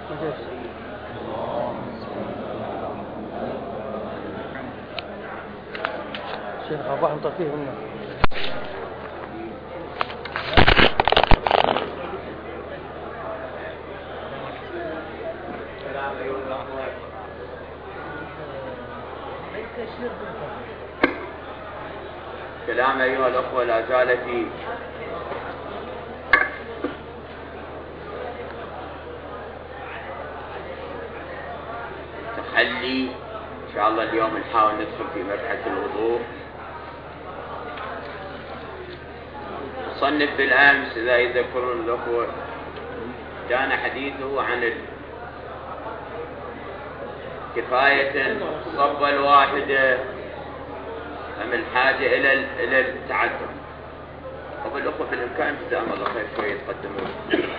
شيخ أباح مطفيه منه. كلام أيها الأخوة لا زال في تخلي. إن شاء الله اليوم نحاول ندخل في مبحث الوضوء. مصنف بالأمس إذا يذكرون الأخوة كان حديثه عن كفاية الصبة الواحدة أم الحاجة إلى التعدد. وبالأخوة بالإمكان جزاهم الله خير شوية يتقدمون.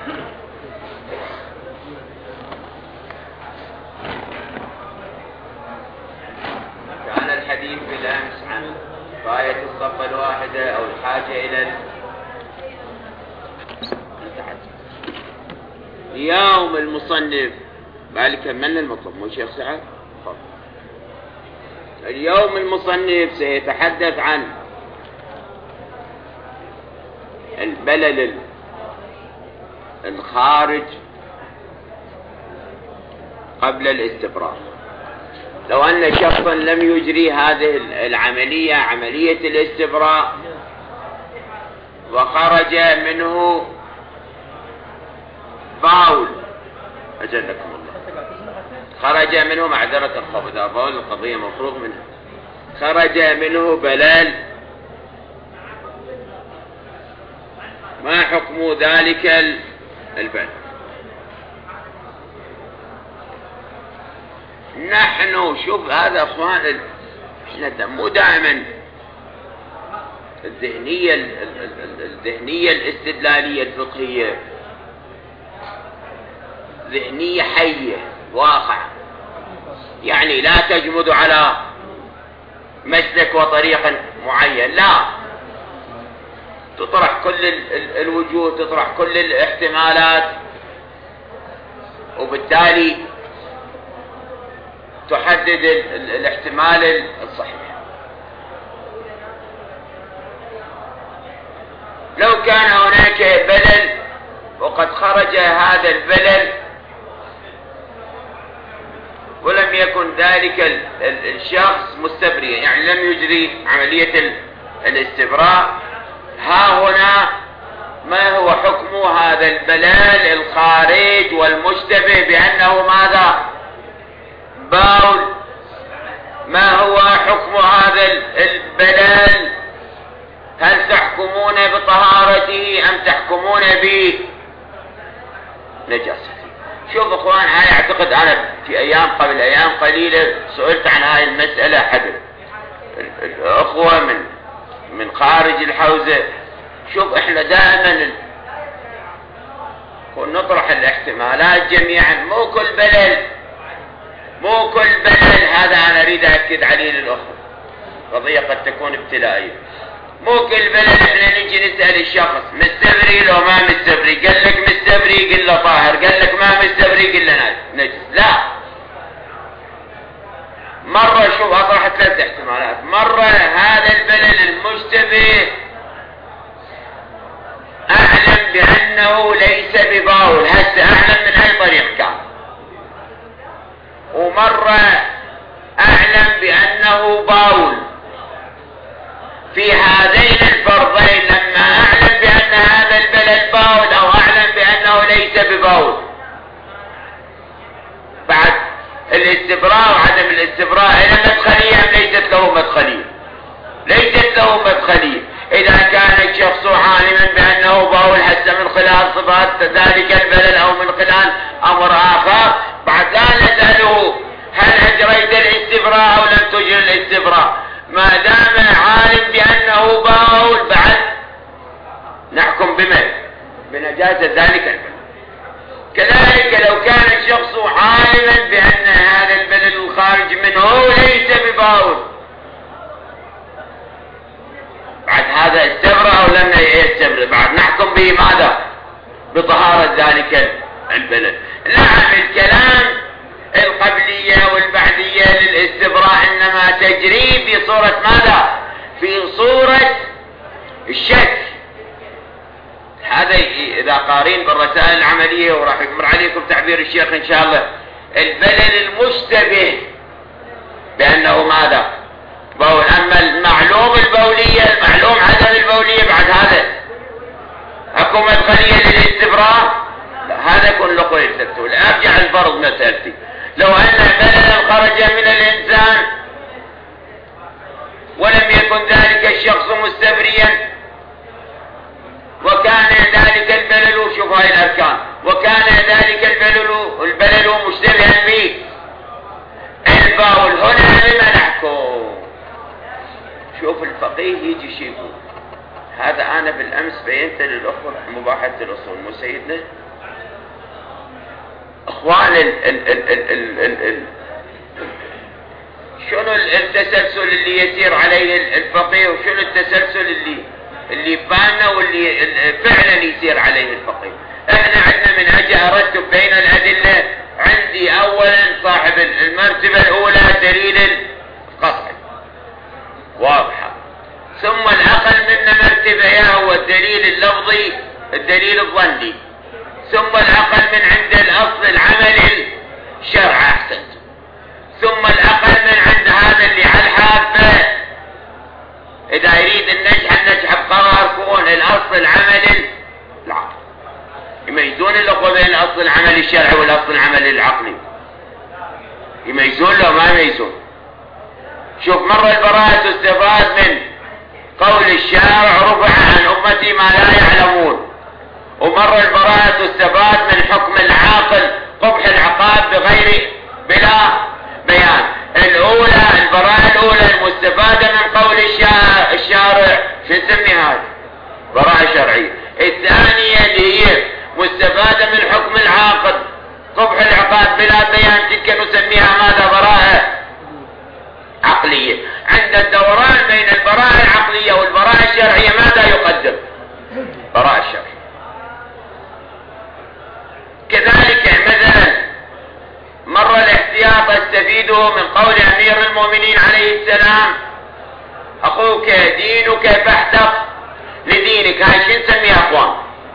كان الحديث بالأمس عن كفاية الصبة الواحدة أو الحاجة إلى التعدد. اليوم المصنف بالك كملنا المطلب مو شيخ سعد؟ اليوم المصنف سيتحدث عن البلل الخارج قبل الاستفراغ. لو أن شخصا لم يجري هذه العملية، عملية الاستفراغ، وخرج منه باول، أجلكم الله، خرج منه معذرة الخبث، باول القضية مفروغ منها، خرج منه بلال، ما حكم ذلك البلل؟ نحن شوف هذا اخوان، احنا مو دائما الذهنية الاستدلالية الفقهية ذهنية حية واقعة، يعني لا تجمد على مسلك وطريق معين، لا، تطرح كل الوجوه، تطرح كل الاحتمالات، وبالتالي تحدد الاحتمال الصحيح. لو كان هناك بلل وقد خرج هذا البلل ولم يكن ذلك الشخص مستبرئا، يعني لم يجري عملية الاستبراء، ها هنا ما هو حكم هذا البلال الخارج والمشتبه بأنه ماذا؟ باول. ما هو حكم هذا البلال؟ هل تحكمون بطهارته أم تحكمون بنجاسته؟ شوف اخوان، انا اعتقد انا في قبل ايام قليلة سئلت عن هاي المسألة حد الاخوة من خارج الحوزة. شوف احنا دائما نطرح الاحتمالات جميعا، مو كل بلل، هذا انا اريد اكد عليه للاخوة، قضية قد تكون ابتلائية. مو كل بلد احنا نجي نسأل الشخص مستبري لو ما مستبري، قال لك مستبري قل له طاهر، قال لك ما مستبري قل له نجس. لا، مرة شوف اطرح 3 احتمالات. مرة هذا البلد المشتبه اعلم بانه ليس بباول، هسه اعلم من اي طريق كان، ومرة اعلم بانه باول. في هذين الفرضين لما اعلم بان هذا البلد باول او اعلم بانه ليس بباول، بعد الاستبراء وعدم الاستبراء الى مدخلية ام ليست له مدخلية؟ ليست له مدخلية. اذا كان الشخص عالما بانه باول حتى من خلال صفات ذلك البلد او من خلال امر اخر، بعد لا نسأله هل اجريت الاستبراء او لم تجر الاستبراء، ما دام عالم بأنه باول بعد نحكم بنجاسة ذلك البلد. كذلك لو كان الشخص عالما بأن هذا البلد الخارج منه ليس بباول، بعد هذا استبرأ أو لم يستبرأ، بعد نحكم به ماذا؟ بطهارة ذلك البلد. نعم الكلام القبلية والبعدية للاستبراء إنما تجري في صورة ماذا؟ في صورة الشك. هذا إذا قارين بالرسائل العملية، وراح يمر عليكم تعبير الشيخ إن شاء الله، البلل المشتبه بأنه ماذا؟ بول. أما المعلوم البولية، المعلوم عدم البولية، بعد هذا أكو مدخلية للاستبراء، هذا كله قلته. لأرجع الفرض مسألتي، لو أن بللا خرج من الإنسان ولم يكن ذلك الشخص مستبريا، وكان ذلك البلل، شوف هاي الأركان، وكان ذلك البلل مشتبها به البول، هنا لما نحكم؟ شوف الفقيه يجي شيء يقول، هذا أنا بالأمس بينت للأخوة مباحثة الأصول، مو سيدنا اخوان شنو التسلسل اللي يسير عليه الفقيه، وشنو التسلسل اللي بانه واللي فعلا يسير عليه الفقيه. احنا عندنا من اجي ارتب بين الادله، عندي اولا صاحب المرتبه الاولى دليل القطعي واضحه، ثم الاقل منه مرتبه هو الدليل اللفظي الدليل الظني، ثم الأقل من عند الأصل العمل الشرع أحسن، ثم الأقل من عند هذا اللي على الحافة إذا يريد النجح بقرار كون الأصل العمل العقلي. يميزون الأخوة بين الأصل العمل الشرعي والأصل العمل العقلي، يميزون لو ما يميزون. شوف، مرة البراءة تستفاد من قول الشارع رفع عن أمتي ما لا يعلمون، ومرة البراءة تستفاد من حكم العاقل قبح العقاب بلا بيان. البراءة الأولى المستفادة من قول الشارع شو نسمي هذا؟ براءة شرعية. الثانية اللي هي مستفادة من حكم العاقل قبح العقاب بلا بيان، تلك نسميها ماذا؟ براءة عقلية. عند الدوران بين البراءة العقلية والبراءة الشرعية ماذا يقدم؟ براءة الشرعية. كذلك مثلا مر الاحتياط استفيده من قول امير المؤمنين عليه السلام اخوك دينك فاحتط لدينك. هاي شو نسميها اخوان؟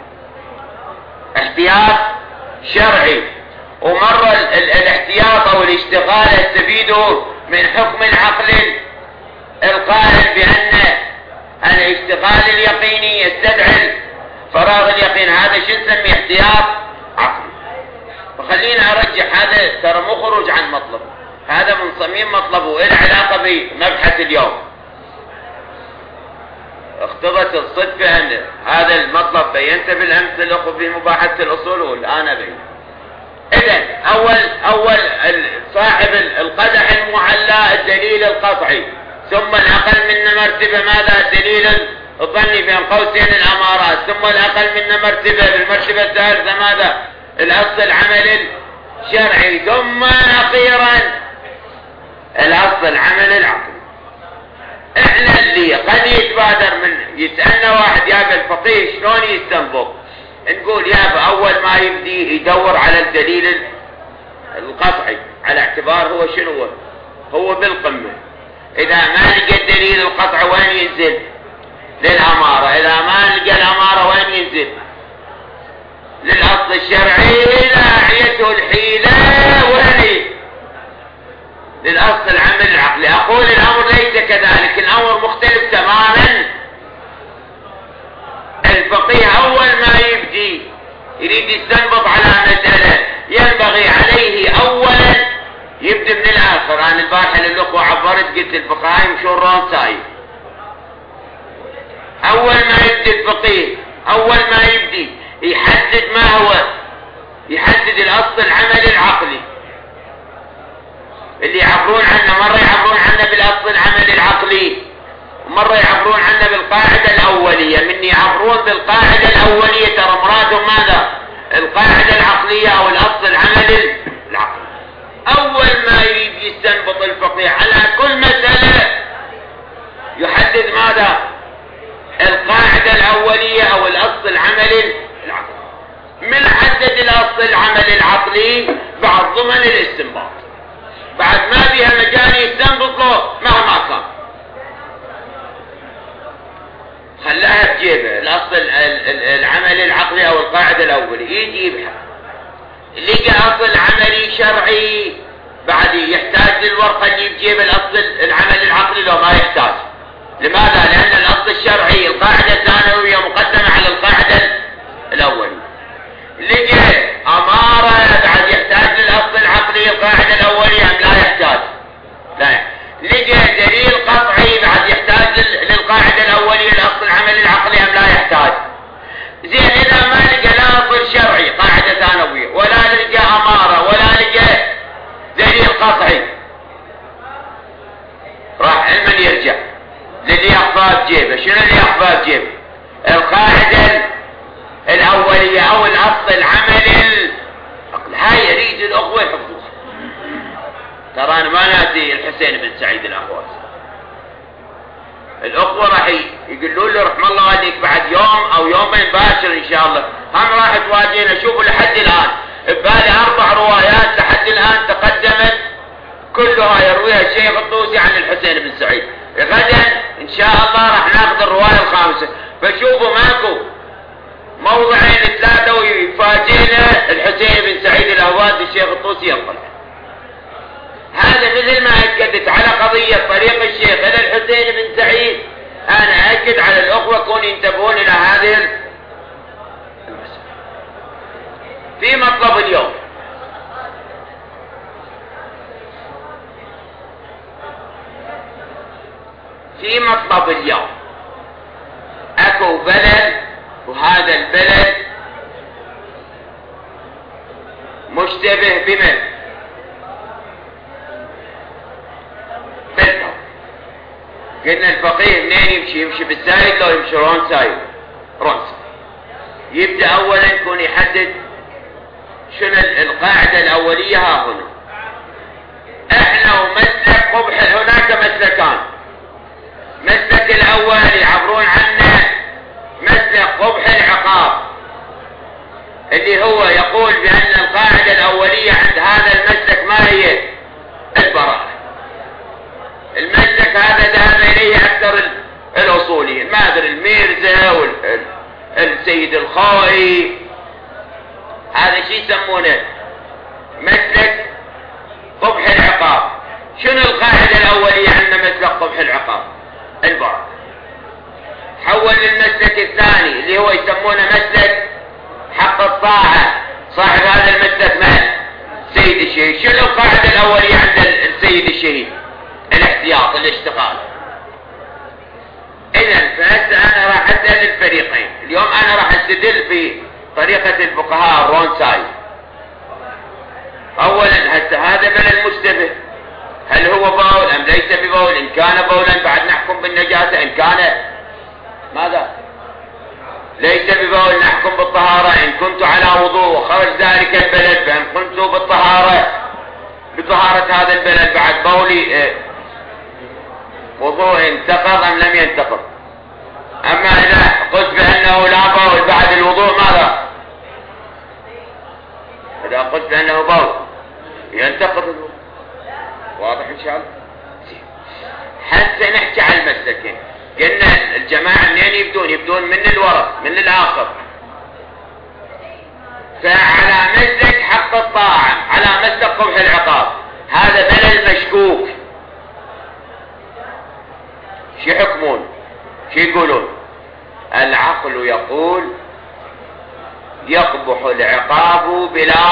احتياط شرعي. ومر الاحتياط او الاشتغال استفيده من حكم العقل القائل بان الاشتغال اليقيني يستدعي فراغ اليقين. هذا شو نسميه؟ احتياط عقلي. فخلينا ارجح، هذا ترى مو خروج عن مطلب، هذا من صميم مطلبه وله علاقه بمبحث اليوم. اقتضت الصدفه ان هذا المطلب بينته بالامس للاخوه في مباحثه الاصول، والان ابين. اذا اول صاحب القدح المعلى الدليل القطعي، ثم الاقل من مرتبه ماذا؟ الدليل الظني بين قوسين الامارات، ثم الاقل من مرتبه بالمرتبه الثالثه ماذا؟ الاصل العمل الشرعي، ثم اخيرا الاصل العمل العقلي. احنا اللي قد يتبادر من يسالنا واحد يا الفقيه شلون يستنبط، نقول يا اول ما يبدي يدور على الدليل القطعي على اعتبار هو شنو هو بالقمه. اذا ما لقى الدليل القطعي وين ينزل؟ للاماره. اذا ما لقى الاماره وين ينزل؟ للاصل الشرعي. اذا اعيته الحيله وين؟ للاصل العمل العقلي. اقول الامر ليس كذلك، الامر مختلف تماما. الفقيه اول ما يبدي يريد يستنبط على مسألة ينبغي عليه اولا يبدي من الاخر. انا البارحة للاخوة عبرت قلت الفقهاء يمشون رون سايد. اول ما يبدي الفقيه اول ما يبدي يحدد ما هو، يحدد الاصل العمل العقلي اللي يعبرون عنه. مرة يعبرون عنه بالاصل العمل العقلي، ومرة يعبرون عنه بالقاعدة الأولية. من يعبرون بالقاعدة الأولية ترى مرادهم ماذا؟ القاعدة العقلية أو الأصل العمل العقلي. أول ما يريد يستنبط الفقيه على كل مسألة يحدد ماذا؟ القاعدة الأولية أو الأصل العمل العقلي. من حدد الأصل العمل العقلي بعد ضمن الاستنباط، بعد ما فيها مجال يستنبط له مهما كان، خلاها بجيبه الأصل العمل العقلي أو القاعدة الأولية يجيبها. لقى أصل عملي شرعي بعد يحتاج للورقة اللي بجيب الأصل العمل العقلي لو ما يحتاج. لماذا؟ لأن الأصل الشرعي القاعدة الثانوية مقدمة على القاعدة الأولية. لقى أمارة بعد يحتاج للأصل العقلي القاعدة الأولية أم لا يحتاج؟ لا يحتاج. لقى دليل قطعي بعد يحتاج للقاعدة الأولية الأصل العمل العقلي أم لا يحتاج؟ زين إذا ما لقى لا أصل شرعي قاعدة ثانوية ولا لقى أمارة ولا لقى دليل قطعي، راح علما يرجع للي يخفى بجيبه. شنو اللي يخفى بجيبه؟ القاعدة الأولية أو الأصل العملي. هاي يريد الأخوة يحفظوها. ترى أنا ما ناسي الحسين بن سعيد الأخوات. الأخوة راح يقولوا له رحم الله والديك بعد يوم أو يومين باشر إن شاء الله هم راح تواجهنا. شوفوا لحد الآن ببالي 4 روايات لحد الآن تقدمت كلها يرويها الشيخ الطوسي عن الحسين بن سعيد. غدا إن شاء الله راح ناخذ الرواية الخامسة. فشوفوا ماكو موضعين 3 ويفاجئنا الحسين بن سعيد الأهواد الشيخ الطوسي ينقل. هذا مثل ما أكدت على قضية طريق الشيخ إلى الحسين بن سعيد، أنا أكد على الأخوة كون ينتبهون إلى هذه المسألة. في مطلب اليوم أكو بلد، وهذا البلد مشتبه بمن؟ بالضبط. قلنا الفقيه منين يمشي بالسايد لو يمشي رون سايد. يبدأ أولا يكون يحدد شنو القاعدة الأولية. ها هنا احنا ومسلك قبح، هناك مسلكان. مسلك الأول يعبرون عنه مسلك قبح العقاب، اللي هو يقول بأن القاعدة الأولية عند هذا المسلك ما هي؟ البراءة. المسلك هذا ذهب إليه أكثر الأصوليين، ما أدري الميرزا والسيد الخوئي، هذا شيء يسمونه مسلك قبح العقاب. شنو القاعدة الأولية عندنا مسلك قبح العقاب؟ البراءة. حول للمسلك الثاني اللي هو يسمونه مسلك حق الطاعة. صاحب هذا المسلك من؟ سيد الشهيد. شنو القاعدة الأولية عند السيد الشهيد؟ الاحتياط، الاشتغال. إذن فهسه أنا راح أسأل الفريقين اليوم. أنا راح أستدل في طريقة الفقهاء الرونساي. أولا هسه هذا بلد مشتبه، هل هو بول أم ليس ببول؟ إن كان بولا بعد نحكم بالنجاسة، إن كان ماذا؟ ليس ببول نحكم بالطهارة. إن كنت على وضوء وخرج ذلك البلد فإن كنت بطهارة هذا البلد بعد بولي وضوء انتقض أم لم ينتقض. أما إذا قلت بأنه لا بول بعد الوضوء ماذا؟ إذا قلت بأنه بول ينتقض الوضوء. واضح إن شاء الله؟ حتى نحكي على المسلكين. قلنا الجماعة منين يبدون من الورق من الآخر. فعلى مسلك حق الطاعة، على مسلك قبح العقاب، هذا بلد مشكوك. شو يحكمون؟ شو يقولون؟ العقل يقول يقبح العقاب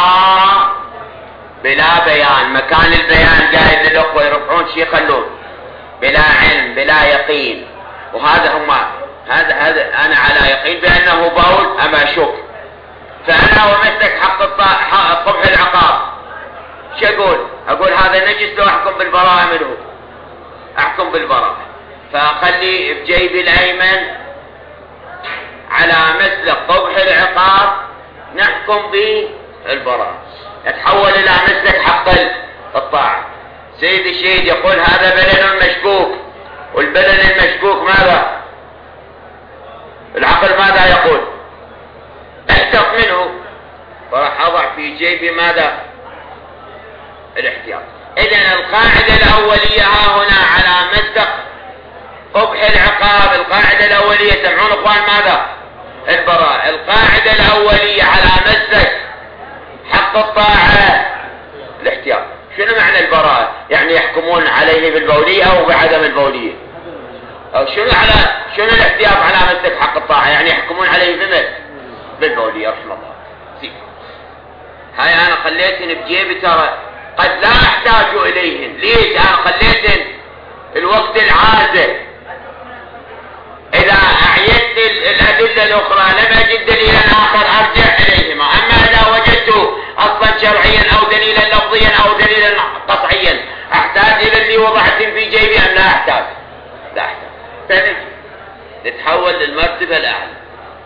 بلا بيان. مكان البيان قاعد للأخوة يرفعون شي يخلون بلا علم بلا يقين. وهذا هذا أنا على يقين بأنه بول أما شك. فأنا ومسلك حق قبح العقاب شو أقول هذا نجس لو أحكم بالبراءة منه، أحكم بالبراءة. فأخلي بجيبي الأيمن على مسلك قبح العقاب نحكم بالبراءة، نتحول إلى مسلك حق الطاعة. سيد الشهيد يقول هذا بلد مشكوك، والبلد المشكوك ماذا؟ العقل ماذا يقول؟ احتط منه. وراح أضع في جيبي ماذا؟ الاحتياط. إذن القاعدة الأولية ها هنا على مصدق قبح العقاب. القاعدة الأولية سمعون إخوان ماذا؟ البراءة. القاعدة الأولية على مصدق حق الطاعة الاحتياط. شنو معنى البراءة؟ يعني يحكمون عليه بالبولية أو بعدم البولية؟ أو شنو الاحتياط على مصدق حق الطاعة؟ يعني يحكمون عليه بالبولية. رحمه الله. هاي أنا خليتهن بجيبي، ترى قد لا أحتاج إليهن. ليش؟ أنا خليتهن الوقت العازل، إذا أعيدت الأدلة الأخرى لم أجد دليلا آخر أرجع إليهما. أما إذا وجدت أصلا شرعيا أو دليلا لفظيا أو دليلا قطعيا أحتاج إلى اللي وضعت في جيبي أم لا أحتاج؟ لا أحتاج. نتحول للمرتبة الأعلى.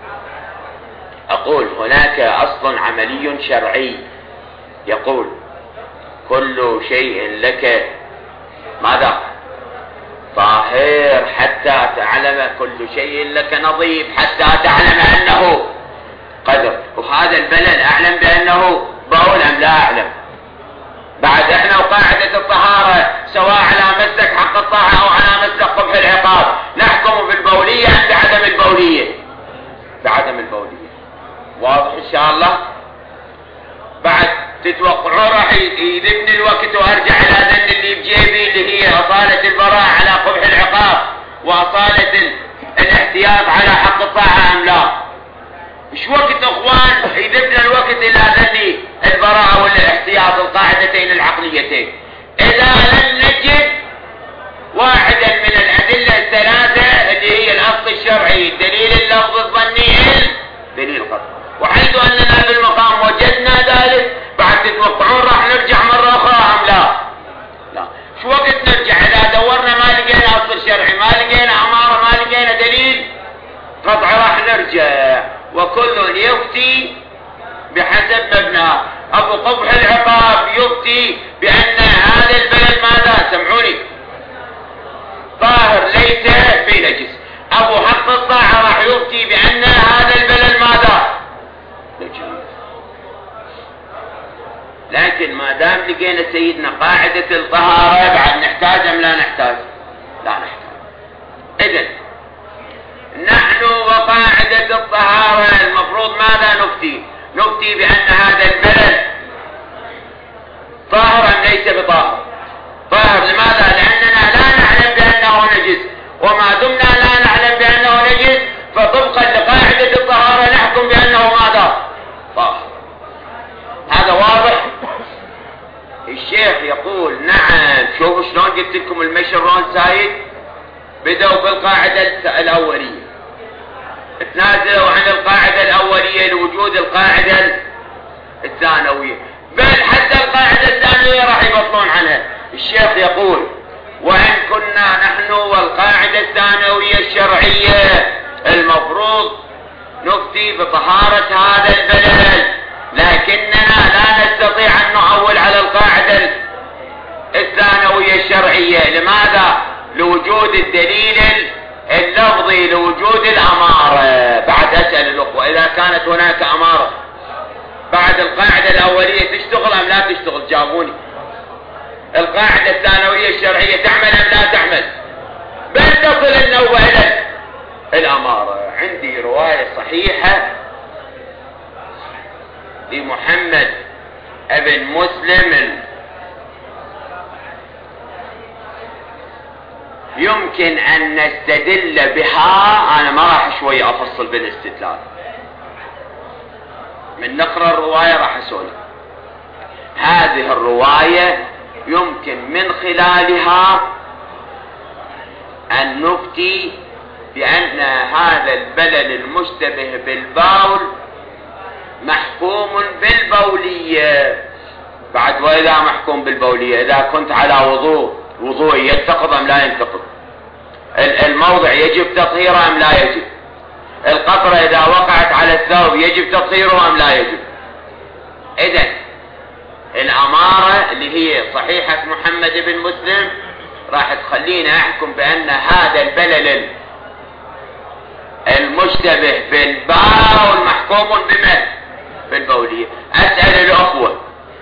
أقول هناك أصل عملي شرعي يقول كل شيء لك ماذا؟ طاهر حتى تعلم، كل شيء لك نظيف حتى تعلم أنه قدر. وهذا البلد أعلم بأنه بول أم لا أعلم؟ بعد إحنا وقاعدة الطهارة سواء على مسلك حق الطاعة أو على مسلك قبح العقاب نحكم بالبولية أم بعدم البولية؟ بعدم البولية. واضح إن شاء الله؟ بعد تتوقعوا راح يذبني الوقت وارجع على ذن اللي بجيبي اللي هي أصالة البراءة على قبح العقاب وأصالة الاحتياط على حق الطاعة أم لا؟ مش وقت اخوان يذبنا الوقت إلا ذني البراءة والاحتياط القاعدتين العقليتين. إذا لم نجد واحدا من الأدلة الثلاثة اللي هي الأصل الشرعي، الدليل اللفظ الظني، دليل القطع، وحيث أننا في المقام وجدنا ذلك بعد تتوقعون راح نرجع مرة أخرى أم لا؟ لا. شو وقت نرجع؟ إذا دورنا ما لقينا أصل شرعي، ما لقينا أمارة، ما لقينا دليل قطع، راح نرجع. وكل يفتي بحسب مبناه. أبو قبح العقاب يفتي بأن هذا البلد ماذا؟ سمعوني، طاهر ليس في نجس. أبو حق الطاعة راح يفتي بأن هذا البلد ماذا؟ نجس. لكن ما دام لقينا سيدنا قاعدة الطهارة بعد نحتاج أم لا نحتاج؟ لا نحتاج. إذن نحن وقاعدة الطهارة المفروض ماذا نفتي؟ نفتي بأن هذا البلد طاهر أم ليس بطاهر؟ طاهر. لماذا؟ لأننا لا نعلم بأنه نجس، وما دمنا لا نعلم بأنه نجس فطبقا لقاعدة الطهارة نحكم بأنه ماذا؟ طاهر. هذا واضح؟ الشيخ يقول نعم. شوفوا شلون قلت لكم المشرون سايد بدأوا بالقاعدة الأولية، تنازلوا عن القاعدة الأولية لوجود القاعدة الثانوية، بل حتى القاعدة الثانوية راح يبطلون عنها. الشيخ يقول وإن كنا نحن والقاعدة الثانوية الشرعية المفروض نفتي بطهارة هذا البلد، لكننا لا نستطيع أن نعول على القاعدة الثانوية الشرعية. لماذا؟ لوجود الدليل اللفظي، لوجود الأمارة. بعد أسأل الأخوة إذا كانت هناك أمارة بعد القاعدة الأولية تشتغل أم لا تشتغل؟ جاوبوني. القاعدة الثانوية الشرعية تعمل أم لا تعمل؟ بل تصل النوبة إلى الأمارة. عندي رواية صحيحة لمحمد ابن مسلم يمكن أن نستدل بها. أنا ما راح شوي أفصل بالاستدلال، من نقرأ الرواية راح أسولف. هذه الرواية يمكن من خلالها أن نفتي بأن هذا البلل المشتبه بالبول محكوم بالبولية. بعد وإذا محكوم بالبولية، إذا كنت على وضوء ينتقض أم لا ينتقض؟ الموضع يجب تطهيره أم لا يجب؟ القطرة إذا وقعت على الثوب يجب تطهيره أم لا يجب؟ إذن الأمارة اللي هي صحيحة محمد بن مسلم راح تخلينا أحكم بأن هذا البلل المشتبه بالبول محكوم بالبولية. أسأل الأخوة،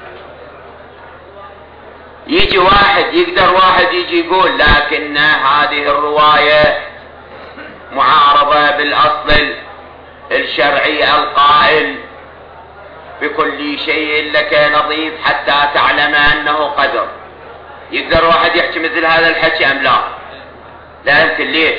يجي واحد يقدر واحد يجي يقول لكن هذه الرواية معارضة بالأصل الشرعي القائل بكل شيء لك نظيف حتى تعلم أنه قدر. يقدر واحد يحكي مثل هذا الحكي أم لا؟ لا يمكن. ليش؟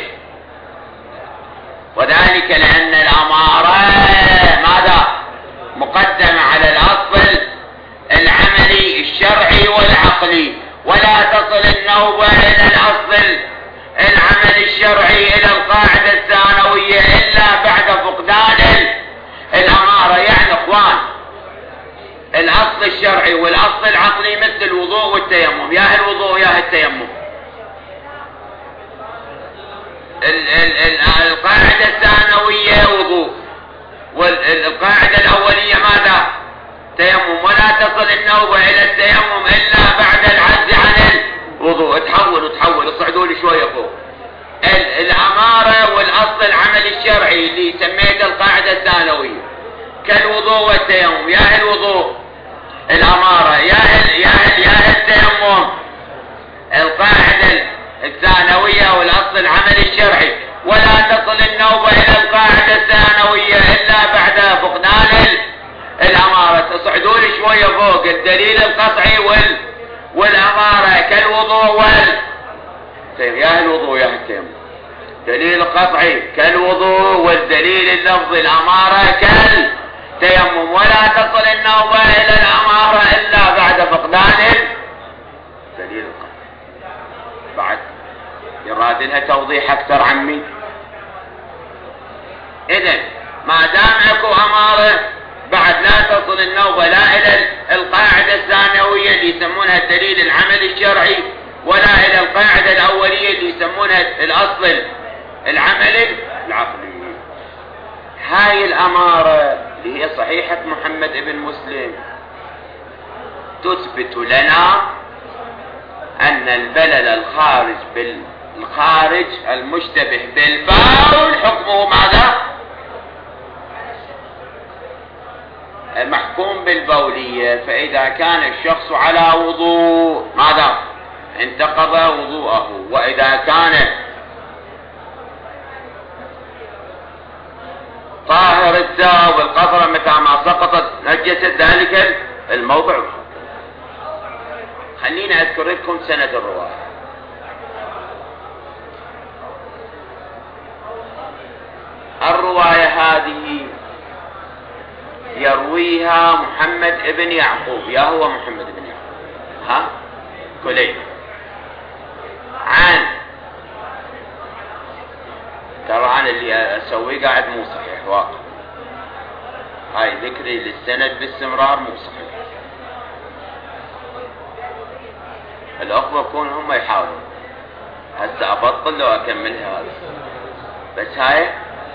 وذلك لأن الأمارة ماذا؟ مقدمة على الأصل العملي الشرعي والعقلي، ولا تصل النوبة إلى الأصل العملي الشرعي إلى القاعدة الثانوية إلا بعد فقدان الأمارة. يعني إخوان، الأصل الشرعي والأصل العقلي مثل الوضوء والتيمم، يا الوضوء يا التيمم. القاعدة الثانوية وضوء، والقاعدة الأولية ماذا؟ تيمم. ولا تصل النوبة إلى التيمم إلا بعد العجز عن الوضوء. تحول اصعدوا لي شوية فوق. الأمارة والأصل العملي الشرعي اللي سميت القاعدة الثانوية كالوضوء والتيمم، يا الوضوء الأمارة، يا التيمم القاعدة الثانوية والأصل العملي الشرعي. ولا تصل النوبة إلى القاعدة الثانوية إلا بعد فقدان الأمارة. تصعدوا لي شوية فوق. الدليل القطعي والأمارة كالوضوء يا الوضوء يا التيمم. دليل قطعي كالوضوء، والدليل اللفظي الأمارة كالتيمم. ولا تصل النوبة إلى الأمارة إلا بعد فقدان الدليل القطعي. بعد يراد لها توضيح أكثر عمي. إذن ما دام اكو أمارة بعد لا تصل النوبة لا إلى القاعدة الثانوية اللي يسمونها الدليل العملي الشرعي، ولا إلى القاعدة الأولية اللي يسمونها الأصل العملي العقلي. هاي الأمارة اللي هي صحيحة محمد ابن مسلم تثبت لنا أن البلل الخارج المشتبه بالبول حكمه ماذا؟ محكوم بالبولية. فإذا كان الشخص على وضوء ماذا؟ انتقض وضوءه. وإذا كان طاهر الداء والقطرة متى ما سقطت نجست ذلك الموضع. خليني أذكر لكم سند الرواية. الرواية هذه يرويها محمد ابن يعقوب. يا هو محمد ابن يعقوب كلي عن، ترى أنا اللي أسويه قاعد مو صحيح واقع. هاي ذكري للسند باستمرار مو صحيح. الأخوة يكون هم يحاولون. هسه أبطل لو أكملها هذا بس. هاي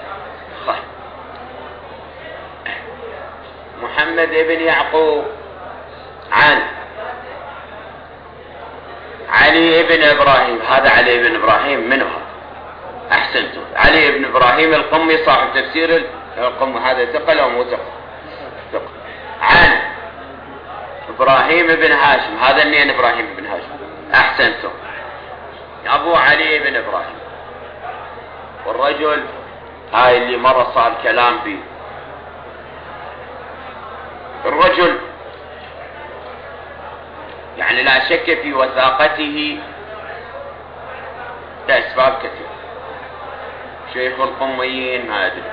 محمد ابن يعقوب عن علي ابن إبراهيم. هذا علي ابن إبراهيم منه؟ أحسنتم. علي ابن إبراهيم القمي صاحب تفسير القمي. هذا ثقل أو مو ثقل؟ عن إبراهيم بن هاشم. هذا منين إبراهيم بن هاشم؟ أحسنتم. أبو علي بن إبراهيم. والرجل هاي اللي مرة صار كلام به. الرجل يعني لا شك في وثاقته لأسباب كثيرة. شيخ القميين ما أدري.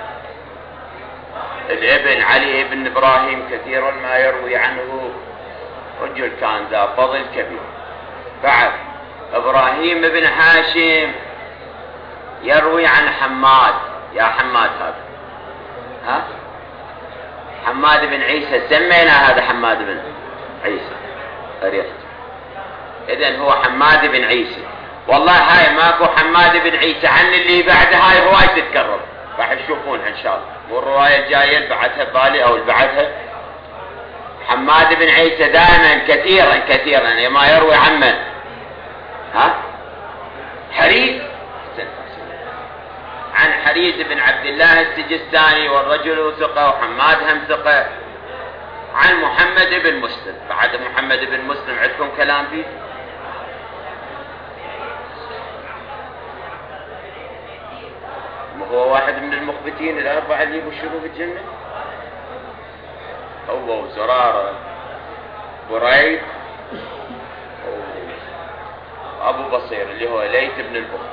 الابن علي بن إبراهيم كثيرا ما يروي عنه. رجل كان ذا فضل كبير. بعد إبراهيم بن هاشم يروي عن حماد. يا حماد هذا حماد بن عيسى. سمينا هذا حماد بن عيسى طريقته. إذن هو حماد بن عيسى. والله هاي ماكو حماد بن عيسى عن اللي بعد هاي رواية تتكرر راح تشوفونها إن شاء الله. والرواية الجاية اللي بعدها بالي أو اللي بعدها حماد بن عيسى دائما كثيرا ما يروي عن من؟ حريث. عن حريث بن عبد الله السجستاني. والرجل ثقة وحماد هم ثقة. عن محمد بن مسلم. بعد محمد بن مسلم عندكم كلام فيه؟ هو واحد من المخبتين الأربعة اللي يبشروا بالجنة، هو وزرارة بريد أبو بصير اللي هو ليث بن البخت.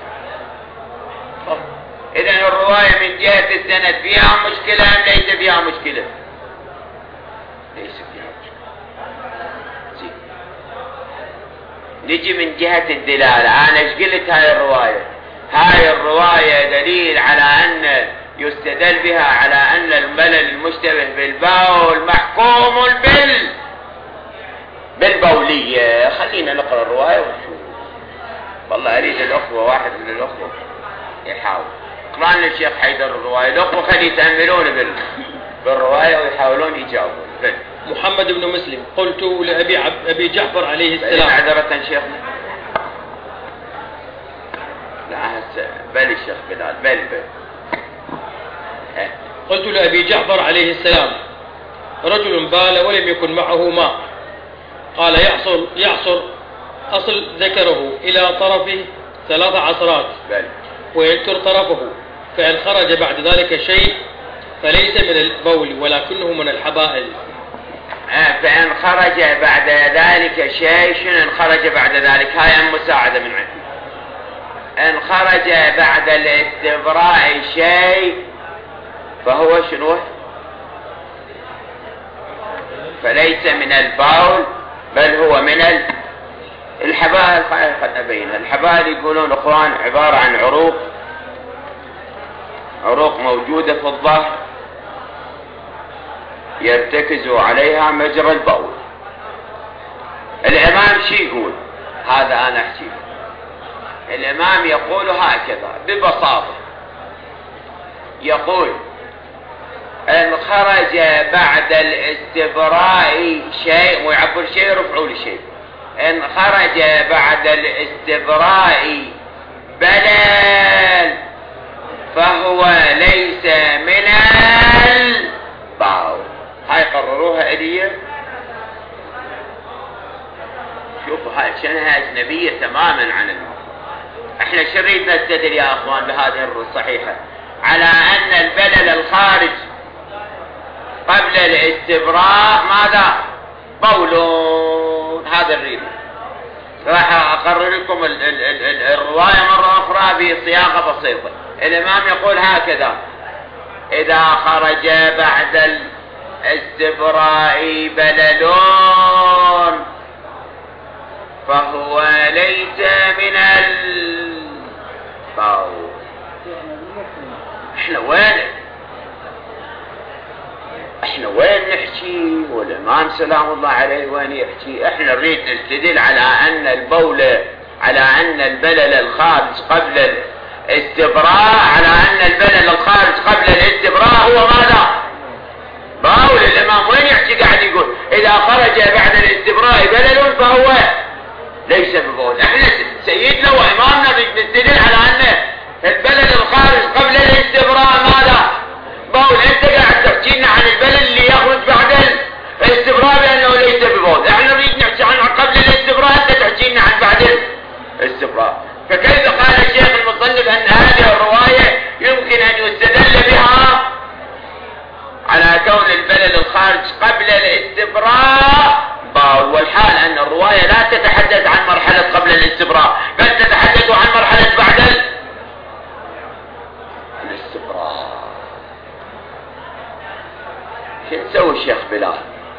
إذن الرواية من جهة السند فيها مشكلة أم ليس فيها مشكلة؟ ليس فيها مشكلة. نجي من جهة الدلالة. أنا ايش قلت هاي الرواية؟ هاي الرواية دليل على أن يستدل بها على أن الملل المشتبه بالبول محكوم بالبولية. خلينا نقرأ الرواية ونشوف. والله أريد الأخوة، واحد من الأخوة يحاول اقرأ لنا الشيخ حيدر الرواية. الأخوة خلي يتأملون بالرواية ويحاولون يجاوبون. محمد بن مسلم قلت لأبي جعفر عليه السلام. معذرة شيخنا. لا بل الشيخ بلال بل قلت لأبي جعفر عليه السلام: رجل بال ولم يكن معه ماء، قال يعصر أصل ذكره إلى طرفه 3 عصرات وينتر طرفه، فإن خرج بعد ذلك شيء فليس من البول ولكنه من الحبائل. فإن خرج بعد ذلك شيء، شنو إن خرج بعد ذلك؟ هاي مساعدة من عندي. إن خرج بعد الاستبراء شيء فهو شنو؟ فليس من البول بل هو من الحبائل. قد نبينها. الحبائل يقولون اخوان عبارة عن عروق موجودة في الظهر يرتكز عليها مجرى البول. الإمام شي يقول؟ هذا أنا أحكي. الإمام يقول هكذا ببساطة، يقول إن خرج بعد الاستبراء شيء، ويعبر شيء رفعوا لشيء. إن خرج بعد الاستبراء بلل فهو ليس من البول. هاي قرروها إليه. شوفوا هاي شنها أجنبية تماما عن الموضوع. احنا شريد نستدل يا اخوان بهذه الصحيحة على ان البلل الخارج قبل الاستبراء ماذا؟ بول. هذا الريد. راح اقرر لكم الرواية مرة اخرى بصياغة بسيطة. الامام يقول هكذا: اذا خرج بعد الاستبراء بلل فهو ليس من البول. احنا وين نحكي؟ والامام سلام الله عليه وين يحكي؟ احنا نريد نستدل على ان البلل الخارج قبل الاستبراء، على ان البلل الخارج قبل الاستبراء هو ماذا؟ بول. الامام وين يحكي؟ قاعد يقول اذا خرج بعد الاستبراء بلل فهو ليس ببول. احنا سيدنا وامامنا نستدل على ان البلل الخارج قبل الاستبراء ماذا؟ بول. انت قاعد تحكي لنا عن البلل اللي يخرج بعد الاستبراء بانه ليس ببول. احنا نريد نحكي عن قبل الاستبراء، انت تحكي لنا عن بعد الاستبراء. فكيف قال الشيخ المصنف ان هذه الرواية يمكن ان يستدل بها على كون البلل الخارج قبل الاستبراء بول، والحال ان الرواية لا تتحدث عن مرحلة قبل الاستبراء بل تتحدث عن مرحلة بعد الاستبراء. شو نسوي الشيخ بلال؟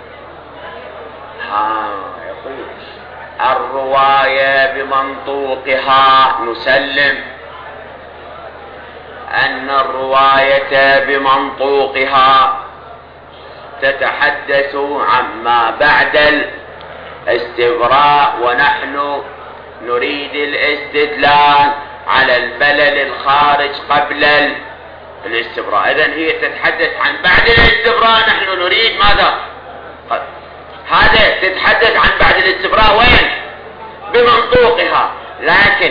يقول الرواية بمنطوقها نسلم ان الرواية بمنطوقها تتحدث عما بعد الاستبراء، ونحن نريد الاستدلال على البلل الخارج قبل الاستبراء. إذن هي تتحدث عن بعد الاستبراء، نحن نريد ماذا؟ هذا تتحدث عن بعد الاستبراء وين؟ بمنطوقها. لكن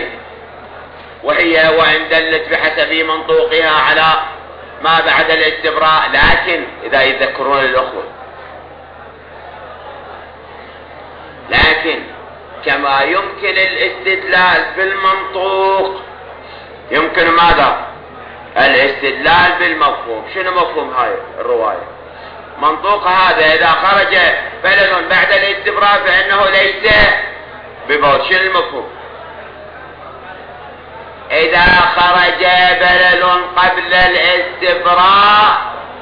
وإن دلت بحسب منطوقها على ما بعد الاستبراء، لكن إذا يذكرون الأخوة لكن كما يمكن الاستدلال بالمنطوق يمكن ماذا؟ الاستدلال بالمفهوم. شنو مفهوم هاي الرواية؟ منطوق هذا إذا خرج بلل بعد الاستبراء فإنه ليس ببول. شنو المفهوم؟ إذا خرج بلل قبل الاستبراء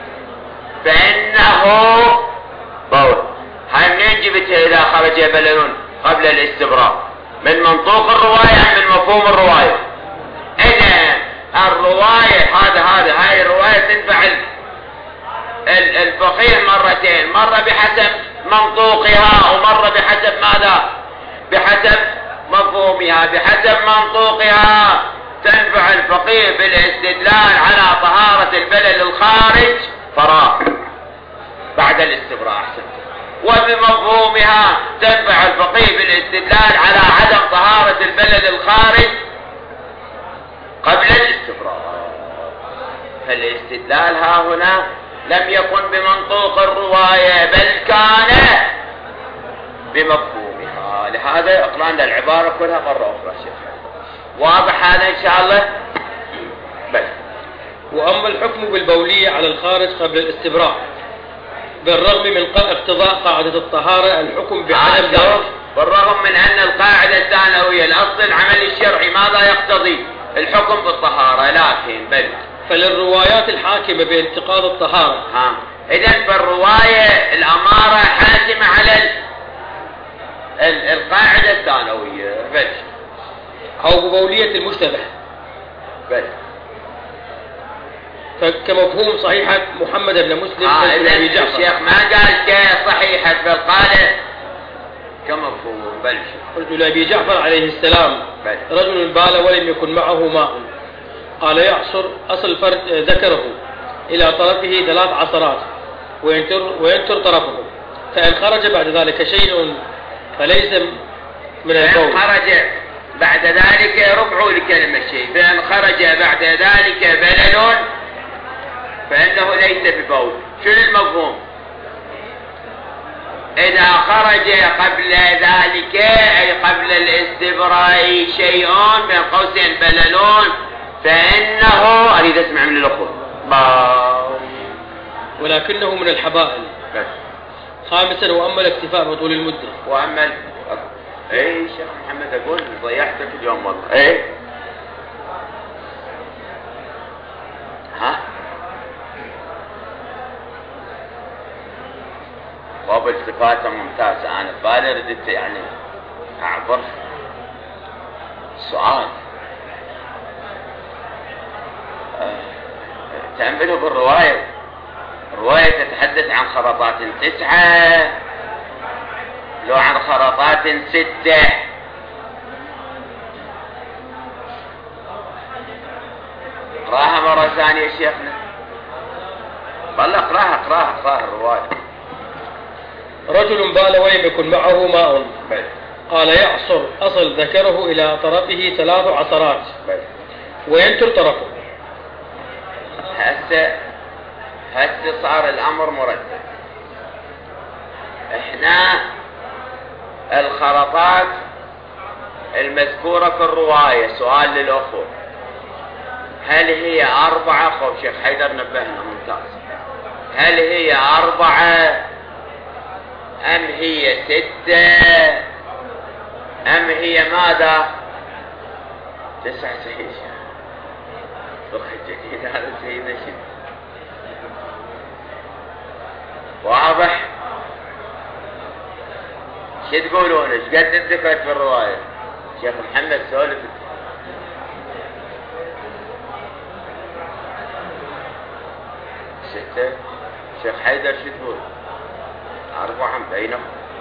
فإنه بول. هاي منين جبتها إذا خرج بلل قبل الاستبراء؟ من منطوق الرواية أم من مفهوم الرواية؟ إذا الرواية هاي الرواية تنفع الفقيه مرتين، مرة بحسب منطوقها ومرة بحسب ماذا؟ بحسب مفهومها. بحسب منطوقها تنفع الفقيه بالاستدلال على طهارة البلل الخارج فراغ بعد الاستبراء أحسن، وبمفهومها تنفع الفقيه بالاستدلال على عدم طهارة البلل الخارج قبل الاستبراء. فالاستدلال ها هنا لم يكن بمنطوق الرواية بل كان بمفهومها. لهذا اقرانا العبارة كلها مرة أخرى شيخ. واضح هذا إن شاء الله؟ بس. وأما الحكم بالبولية على الخارج قبل الاستبراء بالرغم من اقتضاء قاعدة الطهارة الحكم بعدم ذلك، بالرغم من أن القاعدة الثانوية الأصل العمل الشرعي ماذا يقتضي؟ الحكم بالطهارة، لكن بل فللروايات الحاكمة بانتقاض الطهارة. إذن فالرواية الأمارة حاكمة على القاعدة الثانوية بل أو ببولية المشتبه بل فكمفهوم صحيحة محمد بن مسلم إذن الشيخ ما قال كصحيحة بل قال كمفهوم. بل قلت لأبي جعفر عليه السلام رجل بال ولم يكن معه ماء قال يعصر أصل فرد ذكره إلى طرفه 3 عصرات وينتر طرفه، فإن خرج بعد ذلك شيء فليس من البول. خرج بعد ذلك ربع لكلمة شيء، فإن خرج بعد ذلك بلل فإنه ليس ببول. شنو المفهوم؟ إذا خرج قبل ذلك أي قبل الاستبراء شيء بين قوسين بللون فإنه أريد أسمع من الأخوة ولكنه من الحبائل. خامسا وأما الاكتفاء بطول المدة. وأما ايه شيخ محمد أقول ضيعتك اليوم والله. ايه ها باب التفاته ممتازة. أنا بالي ردت يعني أعبر سؤال تأملوا بالرواية. الرواية تتحدث عن خرطات 9 لو عن خرطات 6. اقراها مرة ثانية شيخنا. والله اقراها الرواية. رجل بال ولم يكن معه ماء قال يعصر أصل ذكره إلى طرفه 3 عصرات وينتر طرفه. هسه صار الأمر مرتب. احنا الخرطات المذكورة في الرواية سؤال للأخوة هل هي 4؟ خوف شيخ حيدر نبهنا ممتاز. هل هي 4 أم هي 6 أم هي ماذا؟ 9 صحيح. فقه جديد هذا سيدنا شد واضح. شو تقولون؟ ايش قد انتفت في الرواية؟ شيخ محمد سولف. 6 شيخ حيدر شو تقول؟ 4 بينهم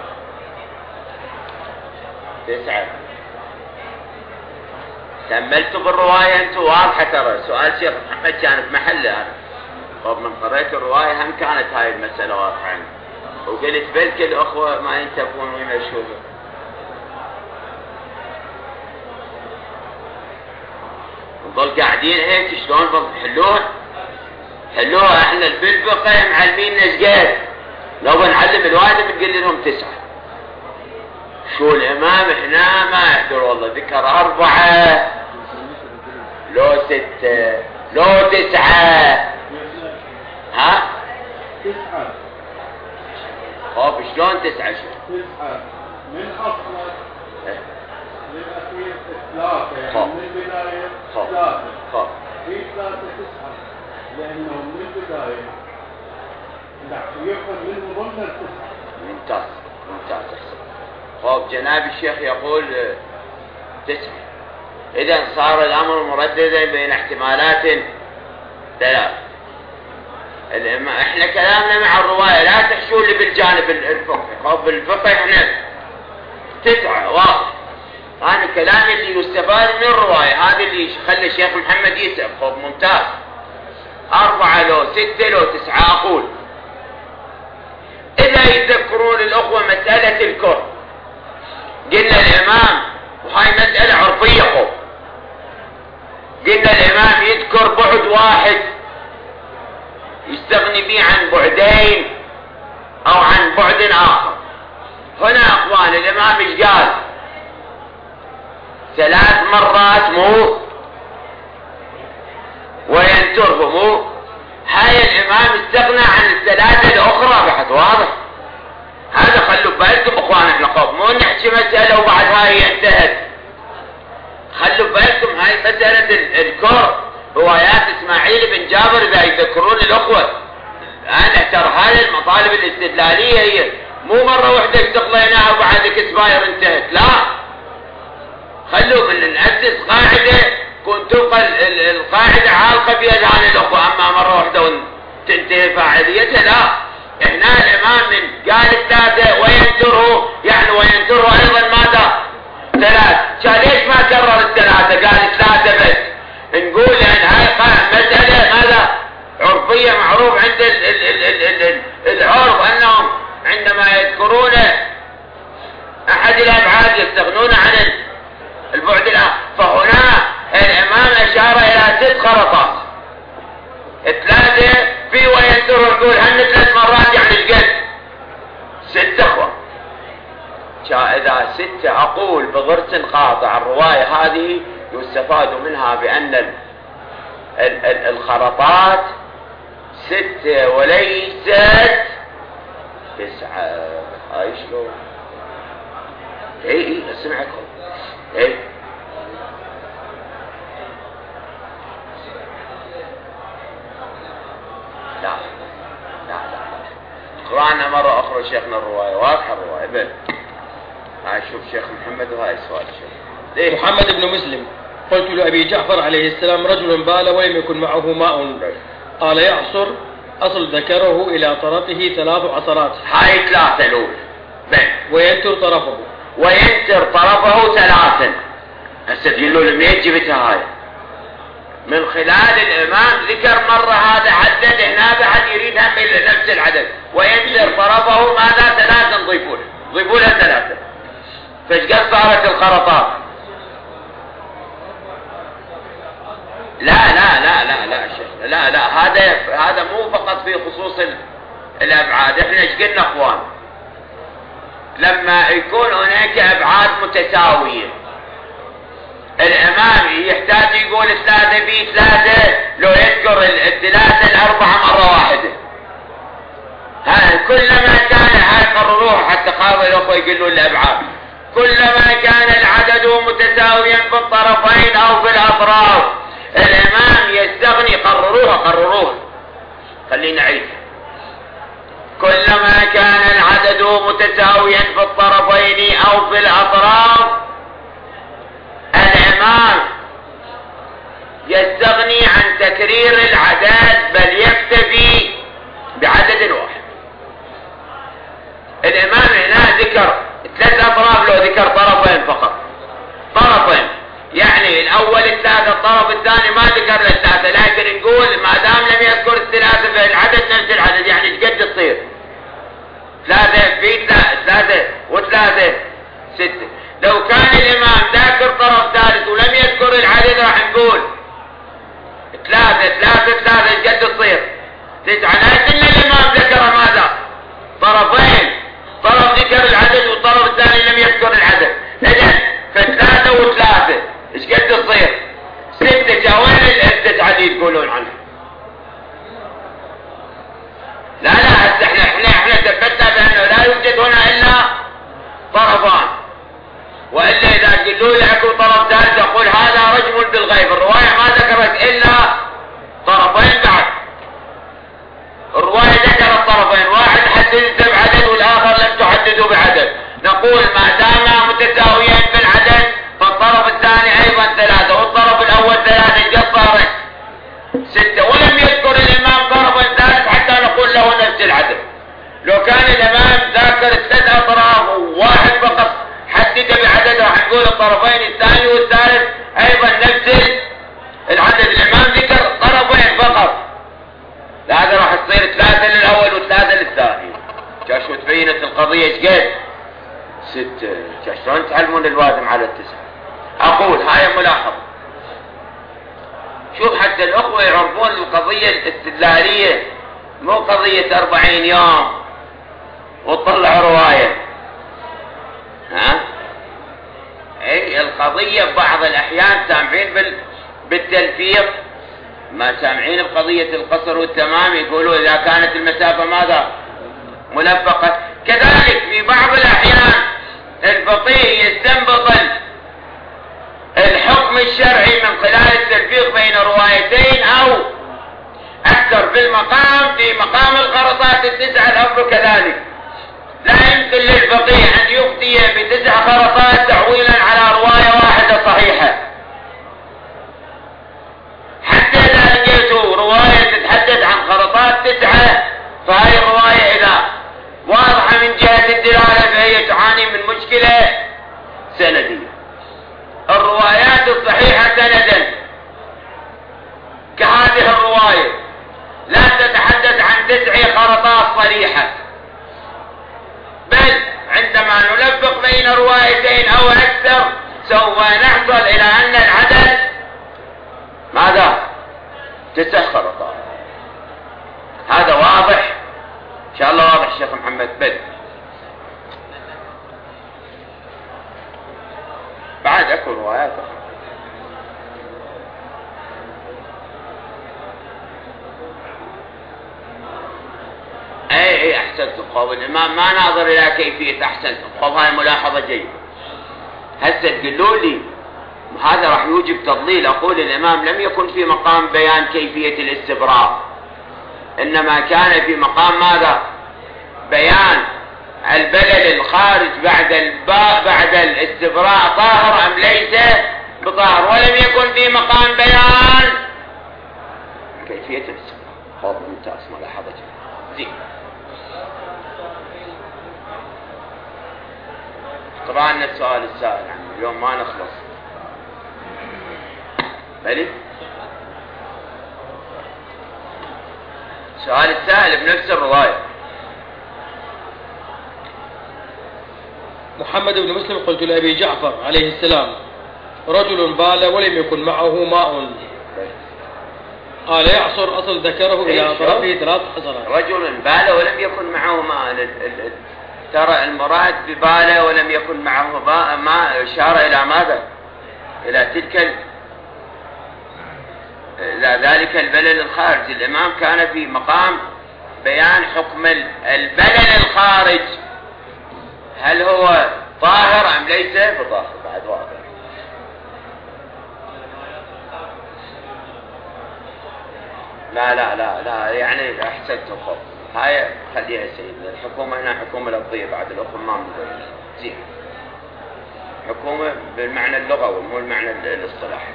9. كملتوا بالرواية انتوا واضحة ترى. سؤال شيخ محمد كان في محله انا. طب من قرأت الرواية هم كانت هاي المسألة واضحة عندي. وقلت بلك الأخوة ما ينتبهون ويمشوها. نظل قاعدين هيك شلون حلوها احنا بالفقه معلمين نسقال. لو بنعلم الواحد بنقول لهم 9. شو الإمام هنا ما يحضر والله، ذكر 4 لو 6 لو 9. ها 9. طب شلون 9 شو؟ 9 من أصل للأخير 3 يعني من البداية 3 في 3 9 لأنه من البداية يأخذ منه ضمن 9. ممتاز أحسن. خب جناب الشيخ يقول 9. إذا صار الأمر مرددا بين احتمالات 3. احنا كلامنا مع الرواية لا تحشوا لي بالجانب الفقهي. خب بالفقه احنا 9 واضح. هذا الكلام اللي يستفاد من الرواية، هذا اللي خلى الشيخ محمد يسأل. خب ممتاز. 4 لو 6 لو 9. أقول إذا يذكرون الأخوة مسألة الكره، قلنا الإمام وهاي مسألة عرفية. خب قلنا الإمام يذكر بعد واحد يستغني به عن بعدين أو عن بعد آخر. هنا أخوان الإمام إيش قال؟ 3 مرات مو وينتره مو. هاي الإمام استغنى عن ال3 الأخرى بعد. واضح هذا. خلوا بالكم أخوان احنا قوم مو نحكي مسألة وبعد هاي انتهت. خلوا بالكم هاي مسألة الكر روايات إسماعيل بن جابر إذا يذكرون الأخوة. أنا ترى هذه المطالب الاستدلالية هي مو مرة واحدة استقليناها وبعد كسباير انتهت. لا، خلوا من نأسس قاعدة كنت تبقى القاعدة عالقة في أذهان الأخوة، أما مرة واحدة وتنتهي فاعليتها لا. هنا الإمام من قال 3 وينتره، يعني وينتره أيضا ماذا؟ 3. ليش ما كرر 3 قال 3 بس؟ نقول لأن هاي مسألة ماذا؟ عرفية معروف عند العرب أنهم عندما يذكرون أحد الأبعاد يستغنون عن البعد الآخر. فهنا الإمام أشار إلى 6 خرطات. 3 في وينتره نقول هن 3 مرات يعني القد 6 أخوة. إذا 6 أقول بضرس قاطع الرواية هذه يستفاد منها بأن الخرطات 6 وليست 9. هاي شلون؟ اي اسمعكم. اي لا قرأنا مرة أخرى شيخنا الرواية واضحة الرواية بل. هاي شوف شيخ محمد وهاي سؤال شيخ محمد بن مسلم قلت لأبي جعفر عليه السلام رجل بال ولم يكن معه ماء قال يعصر أصل ذكره إلى طرفه 3 عصرات. هاي 3 الأولى وينتر طرفه 3. هسه تقولوا لم يجبتها هاي من خلال الإمام ذكر مرة هذا عدد هنا بعد يريد هم نفس العدد. وينتر طرفه ماذا؟ 3 نضيفوا لها 3. فايش قد صارت الخرطات؟ لا شيخ لا هذا مو فقط في خصوص الأبعاد. احنا ايش قلنا اخوان؟ لما يكون هناك أبعاد متساوية الإمام يحتاج يقول 3 في 3 لو يذكر 3 ال4 مرة واحدة. كلما كان هاي قرروها حتى قاضي الأخوة يقولون الأبعاد كلما كان العدد متساويا في الطرفين أو في الأطراف الإمام يستغني. قرروها خلينا نعيد. كلما كان العدد متساويا في الطرفين أو في الأطراف الإمام يستغني عن تكرير العدد بل يكتفي بعدد واحد. الإمام هنا ذكر 3 أطراف لو ذكر طرفين فقط. طرفين يعني الأول 3 الطرف الثاني ما ذكر 3. لكن نقول ما دام لم يذكر 3 فالعدد نفس العدد يعني قد تصير 3 في 3 و3 6. لو كان الإمام ذاكر طرف ثالث ولم يذكر العدد راح نقول 3 قد تصير 9. لكن الإمام ذكر ماذا؟ طرفين. طرف ذكر العدد والطرف الثاني لم يذكر العدد وإلا إذا قلوا لي أكو طرف ثالث أقول هذا رجم بالغيب. الرواية ما ذكرت إلا طرفين بعد. الرواية ذكرت طرفين، واحد حددت بعدد والآخر لم تحددوا بعدد. نقول ما دام متساويين بالعدد فالطرف الثاني أيضا 3 والطرف الأول 3 جصار 6. ولم يذكر الإمام طرف ثالث حتى نقول له نفس العدد. لو كان الإمام ذاكر 3 أطراف وواحد فقط حدد بعدد راح نقول الطرفين الثاني والثالث أيضا نفس العدد. الإمام ذكر طرفين فقط، هذا راح تصير 3 للأول و3 للثاني. شو تبينت القضية ايش قد 6. شلون تعلمون الوادم على 9؟ أقول هاي ملاحظة. شوف حتى الأخوة يعرفون القضية الاستدلالية، مو قضية 40 يوم وتطلع رواية. اي القضية بعض الأحيان سامعين بالتلفيق، ما سامعين بقضية القصر والتمام. يقولوا إذا كانت المسافة ماذا ملفقة. كذلك في بعض الأحيان الفقيه يستنبط الحكم الشرعي من خلال التلفيق بين روايتين أو أكثر في المقام، في مقام الخرطات 9 الأمر كذلك. لا يمكن للفقيه أن يفتي ب9 خرطات تعويلا على رواية واحدة صحيحة. حتى إذا لقيتوا رواية تتحدث عن خرطات 9 فهذه الرواية إذا واضحة من جهة الدلالة فهي تعاني من مشكلة سندية. الروايات الصحيحة سندا كهذه الرواية لا تتحدث عن 9 خرطات صريحة، بل عندما نلفق بين روايتين أو أكثر سوف نحصل إلى أن العدد ماذا 9 خرطات. هذا واضح إن شاء الله. واضح شيخ محمد بد بعد أكو روايات اي احسنت القول. الامام ما ناظر الى كيفية. احسنت القول، هاي ملاحظة جيدة. هسه تقولوا لي هذا راح يوجب تضليل. اقول الامام لم يكن في مقام بيان كيفية الاستبراء، انما كان في مقام ماذا؟ بيان البلل الخارج بعد الاستبراء طاهر ام ليس بطاهر، ولم يكن في مقام بيان كيفية الاستبراء. هذا ممتاز، ملاحظة زين. قرأنا السؤال السائل عنه اليوم ما نخلص. بلي سؤال السائل بنفس الرواية. محمد بن مسلم قلت لأبي جعفر عليه السلام رجل بال ولم يكن معه ماء، قال يعصر أصل ذكره إلى أطرافه 3 حصرات. رجل بال ولم يكن معه ماء، ترى المراد ببال ولم يكن معه ماء إشارة إلى ماذا؟ إلى ذلك البلل الخارج. الإمام كان في مقام بيان حكم البلل الخارج، هل هو طاهر أم ليس بطاهر. بعد واضح. لا لا لا لا يعني أحسنت الخط. هاي خليها سيدنا. الحكومة هنا حكومة لفظية بعد الأخر ما مدرس. زين، حكومة بالمعنى اللغوي مو المعنى الاصطلاحي.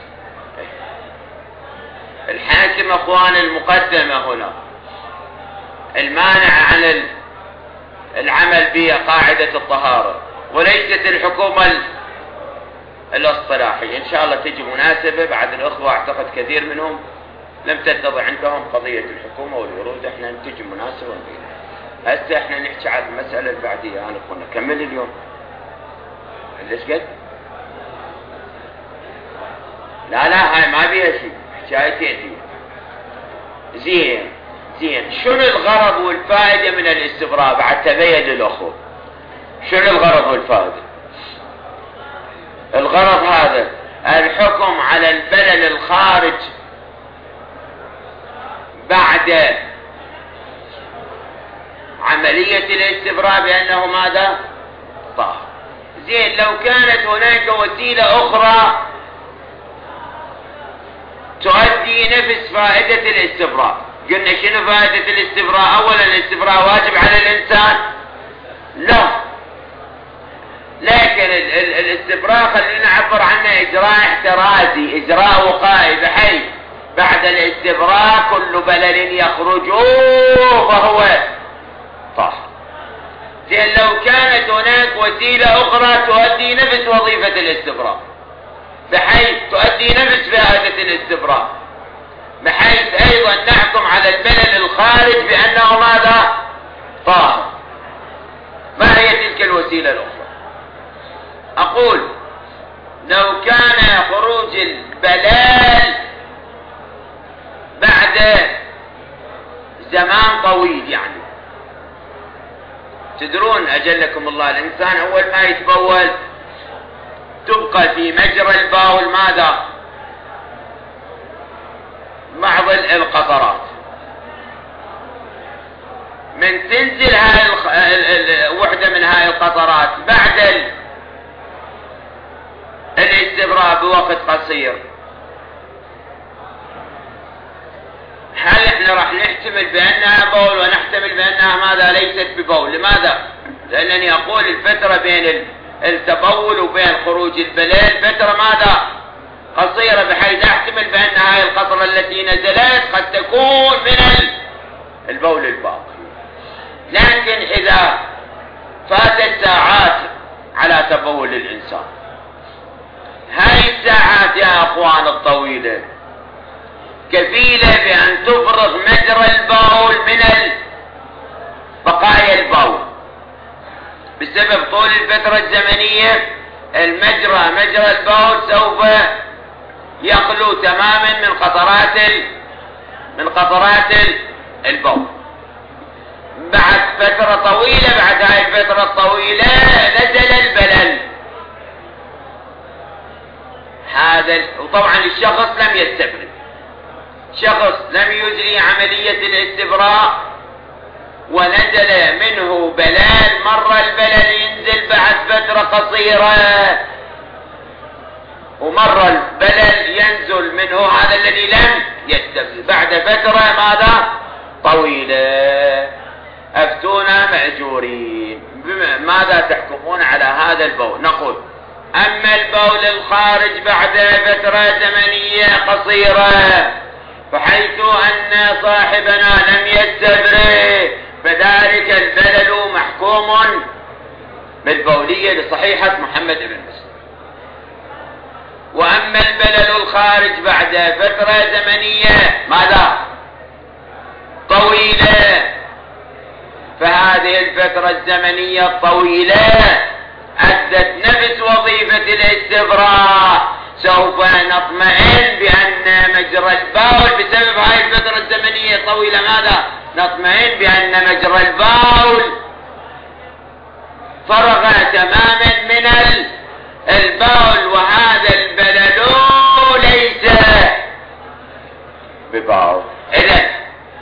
الحاكم أخوان المقدمة هنا المانع عن العمل بقاعدة الطهارة، وليست الحكومة الاصطلاحية. إن شاء الله تجي مناسبة بعد الأخوة. أعتقد كثير منهم لم تتضح عندهم قضية الحكومة والورود. احنا نتجي مناسبة ونبينها. هسه احنا نحكي على المسألة اللي بعديها. أنا كنا كمل اليوم ليش قد؟ لا هاي ما بيها شيء، حكايتين دي. زين شنو الغرض والفائدة من الاستبراء بعد تبين للأخوة؟ شنو الغرض والفائدة؟ الغرض هذا الحكم على البلل الخارج بعد عملية الاستبراء بأنه ماذا؟ طاهر. زين لو كانت هناك وسيلة أخرى تؤدي نفس فائدة الاستبراء. قلنا شنو فائدة الاستبراء؟ أولا الاستبراء واجب على الإنسان؟ لا، لكن الاستبراء خلينا نعبر عنه إجراء احترازي، إجراء وقائي، بحيث بعد الاستبراء كل بلل يخرج فهو طاهر. لأن لو كانت هناك وسيلة أخرى تؤدي نفس وظيفة الاستبراء، بحيث تؤدي نفس فائدة الاستبراء، بحيث أيضا نحكم على البلل الخارج بأنه ماذا؟ طاهر. ما هي تلك الوسيلة الأخرى؟ أقول لو كان خروج البلال بعد زمان طويل، يعني تدرون أجلكم الله الإنسان أول ما يتبول تبقى في مجرى البول ماذا؟ بعض القطرات. من تنزل هاي وحدة من هاي القطرات بعد الاستبراء بوقت قصير، هل احنا راح نحتمل بأنها بول ونحتمل بأنها ماذا؟ ليست ببول. لماذا؟ لأنني أقول الفترة بين التبول وبين خروج البلال فترة ماذا؟ قصيرة، بحيث احتمل بأن هاي القطرة التي نزلت قد تكون من البول الباقي. لكن إذا فاتت ساعات على تبول الإنسان، هاي الساعات يا أخوان الطويلة كفيلة بأن تفرغ مجرى البول من بقايا البول. بسبب طول الفترة الزمنية مجرى البول سوف يخلو تماما من قطرات البول. بعد فترة طويلة، بعد هاي الفترة الطويلة نزل البلل هذا، وطبعا الشخص لم يستبرد، شخص لم يجري عملية الاستبراء ونزل منه بلال، مر البلل ينزل بعد فترة قصيرة، ومر البلل ينزل منه هذا الذي لم يستبرد بعد فترة ماذا؟ طويلة. أفتونا مأجورين، ماذا تحكمون على هذا البول؟ نقول أما البول الخارج بعد فترة زمنية قصيرة فحيث أن صاحبنا لم يستبرئ فذلك البلل محكوم بالبولية لصحيحة محمد بن مسلم. وأما البلل الخارج بعد فترة زمنية ماذا؟ طويلة، فهذه الفترة الزمنية الطويلة أدت نفس وظيفة الاستبراء. سوف نطمئن بأن مجرى البول بسبب هذه الفترة الزمنية الطويلة ماذا؟ نطمئن بأن مجرى البول فرغ تماما من البول، وهذا البلل ليس ببول. إذن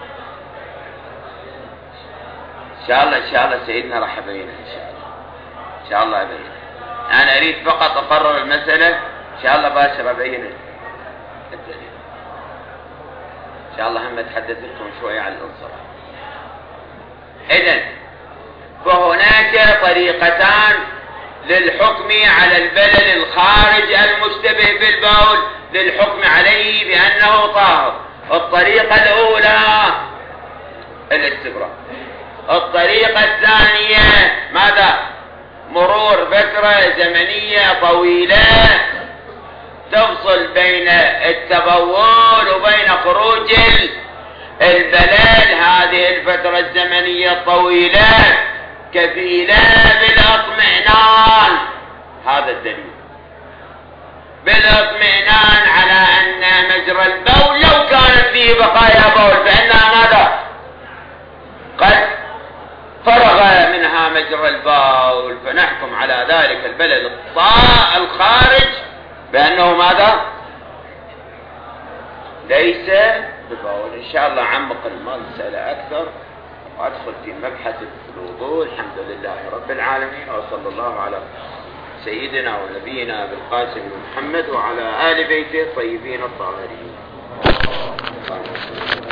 إن شاء الله سيدنا راح أبينها إن شاء الله أبينها. أنا أريد فقط أقرر المسألة إن شاء الله باشر أبينها الدليل. إن شاء الله هم أتحدث لكم شوية عن الانصراف. إذن فهناك طريقتان للحكم على البلل الخارج المشتبه بالبول، للحكم عليه بأنه طاهر. الطريقة الأولى الاستبراء. الطريقة الثانية ماذا؟ مرور فترة زمنية طويلة تفصل بين التبول وبين خروج البلال. هذه الفترة الزمنية الطويلة كفيلة بالاطمئنان، هذا الدليل، بالاطمئنان على أن مجرى البول لو كانت فيه بقايا بول فإنها ماذا؟ قد فرغ منها مجرى البول، فنحكم على ذلك البلد الخارج بأنه ماذا؟ ليس ببول. إن شاء الله عمق المسألة أكثر وأدخل في مبحث الوضوء. الحمد لله رب العالمين، وصلى الله على سيدنا ونبينا بالقاسم محمد وعلى آل بيته الطيبين الطاهرين.